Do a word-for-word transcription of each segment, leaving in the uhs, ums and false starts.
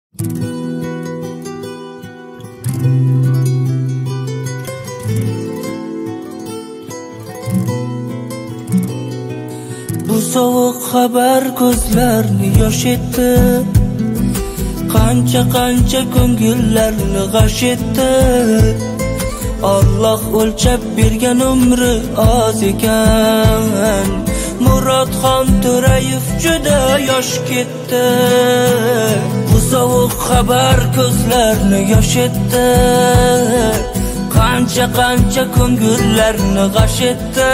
Bu sovuq xabar ko'zlarni yosh etdi, qancha qancha ko'ngillarni g'ash etdi. Alloh o'lchab bergan umri oz ekan, Murodxon To'rayev juda yosh ketdi. Bu sovuq xabar ko'zlarni yosh etdi, qancha qancha ko'ngillarni g'ash etdi.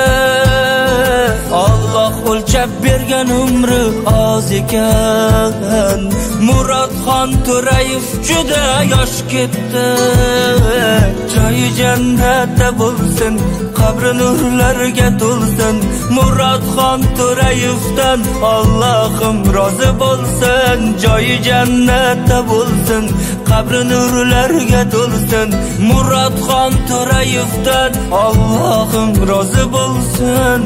Alloh o'lchab bergan umri oz ekan, Murodxon To'rayev juda yosh ketdi. Joyi jannatda bo'lsin, qabri nurlarga to'lsin. Murodxon To'rayevdan Allohim rozi bo'lsin. Joyi jannatda bo'lsin, qabri nurlarga to'lsin. Murodxon To'rayevdan Allohim rozi bo'lsin.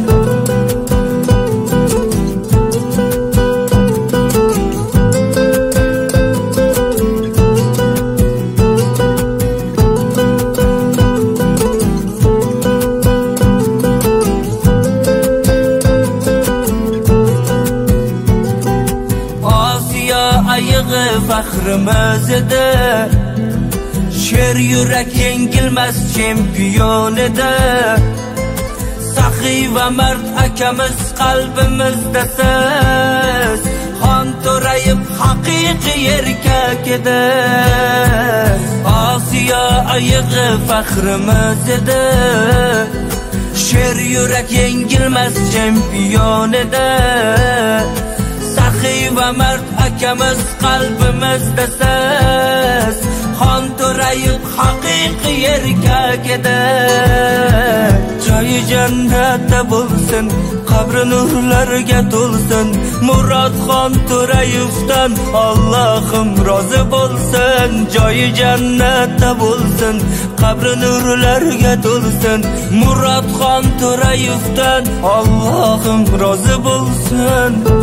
Faxrimiz edi, sher yurak yengilmas chempion edi. Saxiy va mard akamiz qalbimizda siz, Xon To'rayev haqiqiy erkak edi. Osiyo ayig'i faxrimiz edi, sher yurak yengilmas chempion edi. Saxiy va mard akamiz qalbimizda siz, Xon To'rayev haqiqiy erkak edi. Joyi jannatda bo'lsin, qabri nurlarga to'lsin. Murodxon To'rayevdan Allohim rozi bo'lsin. Joyi jannatda bo'lsin, qabri nurlarga to'lsin. Murodxon To'rayevdan Allohim rozi bo'lsin.